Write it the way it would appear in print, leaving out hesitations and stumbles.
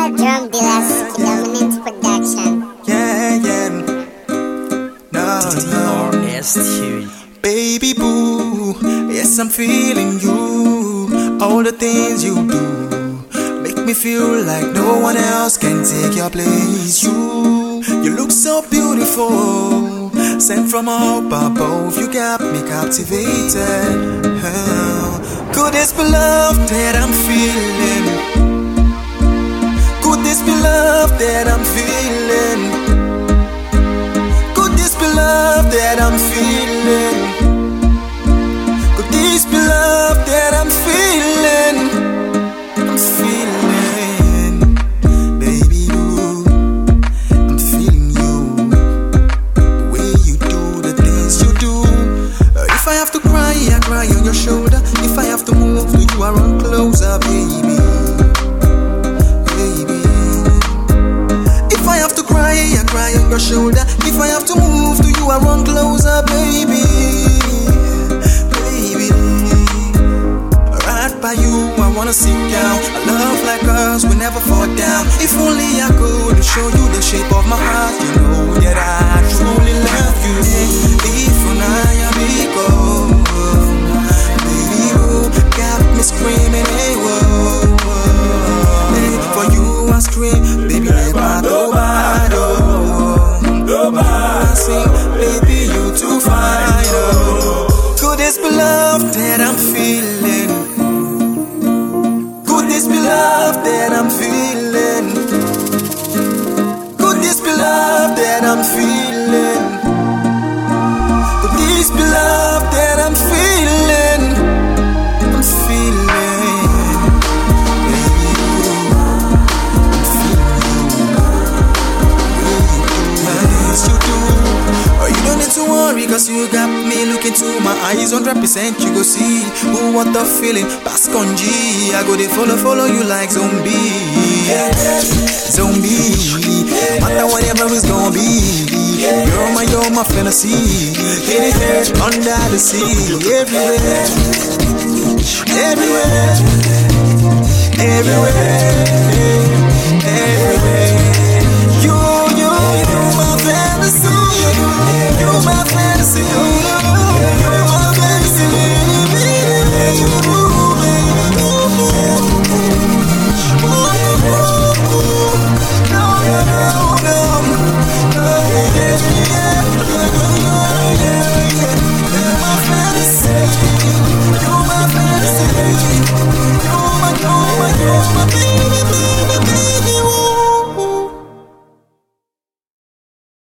Drum Dealers, Dominant Production. Yeah. No. Baby boo, yes, I'm feeling you. All the things you do make me feel like no one else can take your place. You look so beautiful, sent from up above. You got me captivated. Could this be love that I'm feeling? Could this be love that I'm feeling? Could this be love that I'm feeling? Could this be love that I'm feeling? I'm feeling, baby boo, I'm feeling you. The way you do the things you do. If I have to cry, I cry on your shoulder. If I have to move to you, I run closer, baby. If I have to cry, I cry on your shoulder. If I have to move to you, I run closer, baby. Right by you, I wanna sit down. A love like ours will never fall down. If only I could show you the shape of my heart, you know that I truly love you. If I be cold, baby, you got me screaming, hey, whoa. Hey, for you I scream, baby, like my Dobado. I sing, baby, you too fine. Could this be love that I'm feeling? Could this be love that I'm feeling? Could this be love that I'm feeling? Could this be love that I'm feeling? I'm feeling, baby, I'm feeling you. Yes, you do. Oh, you don't need to worry, cause you got me looking to my eyes 100%. You go see who want the feeling. Bask on G, I go they follow you like zombie. Yeah. Zombie, no matter whatever it's gonna be. You're my fantasy. Anywhere under the sea, everywhere.